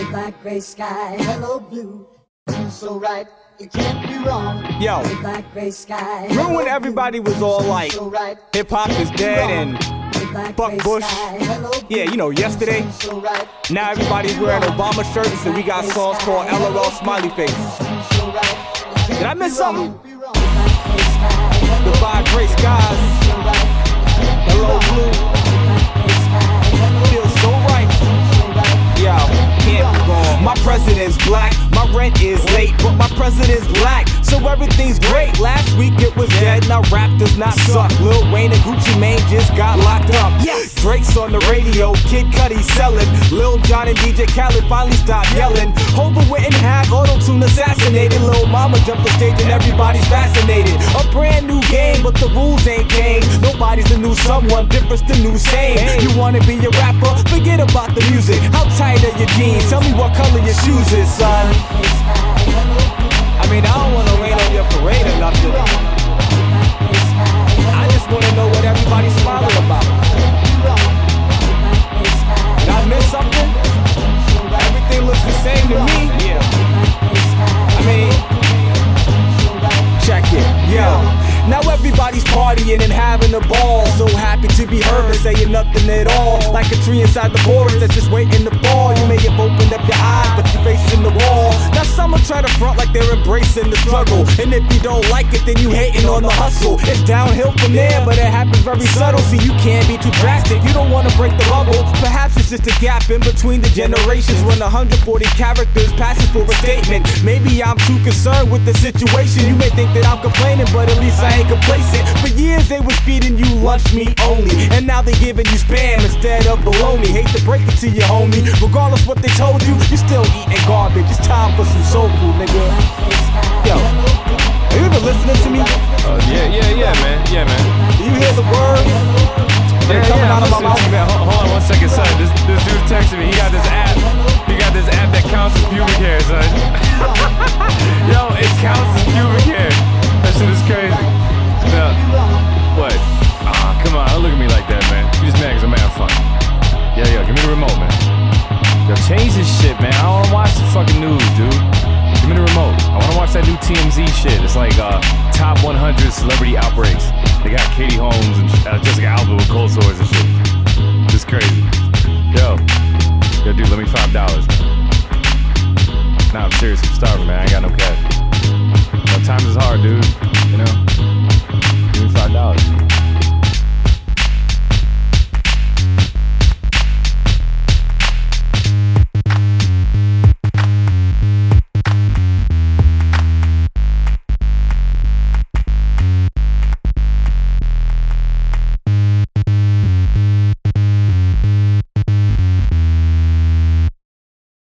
Black, gray sky, hello blue. So right, it can't be wrong. Yo, black, gray sky. Remember when everybody was all like, hip hop is dead and fuck Bush? Yeah, you know, yesterday. Now everybody's wearing Obama shirts and we got songs called LOL Smiley Face. Did I miss something? Goodbye, gray skies. Hello, blue. Feels so right. Yo, can't be wrong. My president's black, my rent is late, but my president's black, so everything's great. Last week it was dead, now rap does not suck. Lil Wayne and Gucci Mane just got locked up. Yes. Drake's on the radio, Kid Cudi selling. Lil Jon and DJ Khaled finally stopped yelling. Hova went and had auto-tune assassinated. Lil Mama jumped the stage and everybody's fascinated. A brand new game, but the rules ain't changed. Nobody's the new someone, different's the new same. You wanna be a rapper? Forget about the music. How tight are your jeans? Tell me what color your shoes is, son. I mean, I don't wanna rain on your parade or nothing. I just wanna know what everybody's smiling about. Did I miss something? Everything looks the same to me. Yeah. I mean, check it, yo. Now everybody's partying and having a ball. So happy to be heard and saying nothing at all. Like a tree inside the forest that's just waiting to fall. You may have opened up your eyes, but you're facing the wall. Now some will try to front like they're embracing the struggle. And if you don't like it, then you hating on the hustle. It's downhill from there, but it happens very subtle. See, you can't be too drastic, you don't want to break the bubble. Perhaps it's just a gap in between the generations when 140 characters passes for a statement. Maybe I'm too concerned with the situation. You may think that I'm complaining, but at least I ain't complacent. For years they was feeding you lunch meat only, and now they giving you spam instead of bologna. Hate to break it to you, homie. Regardless what they told you, you still eating garbage. It's time for some soul food, nigga. Yo, are you even listening to me? Yeah, man. Do you hear the words? Yeah, coming out of my mouth? Man. Hold on 1 second, son. This dude texted me. He got this app. That counts as pubic hair, son. Yo, it counts as pubic hair. That shit is crazy. No. What? Come on. Don't look at me like that, man. You just mad because I'm having fun. Yo, give me the remote, man. Yo, change this shit, man. I don't want to watch the fucking news, dude. Give me the remote. I want to watch that new TMZ shit. It's like top 100 celebrity outbreaks. They got Katie Holmes and Jessica Alba with cold sores and shit. It's crazy. Yo, dude, let me $5, man. Nah, I'm serious. I'm starving, man. I ain't got no cash. Times is hard, dude.